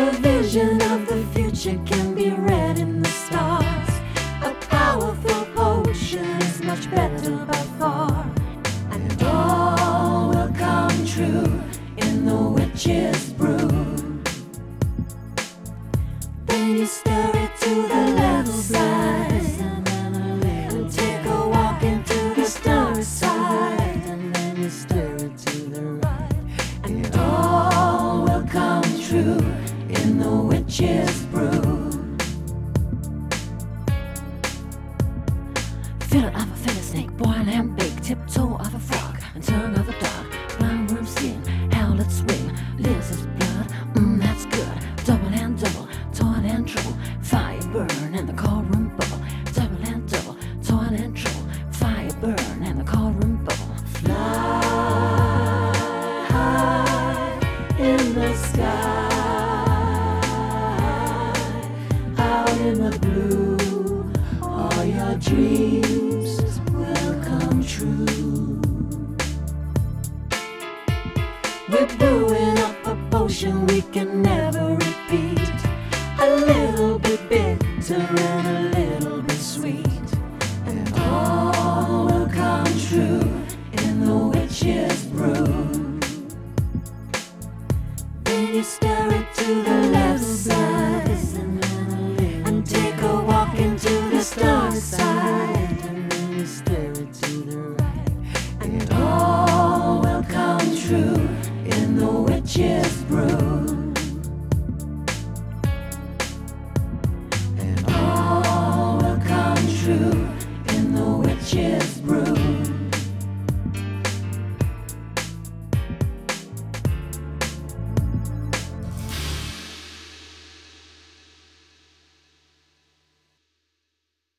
A vision of the future can be read in the stars. A powerful potion is much better by far. And all will come true in the witch's brew. Then you stir it to the left side, and take a walk into the dark side. And then you stir it to the right, and all will come true in the witch's brew. Fill it of a fiddle snake, boil and bake, tiptoe of a frog, and tongue of a dog, blind worm skin, howlet swing, lizard's blood, that's good. Double and double, toil and trouble, fire burn and the cauldron bubble. Double and double, toil and trouble, fire burn and the cauldron bubble. Fly high in the sky, out in the blue, all your dreams will come true. We're brewing up a potion we can never repeat, a little bit bitter and a little bit sweet, and all will come true in the witch's brew. Then you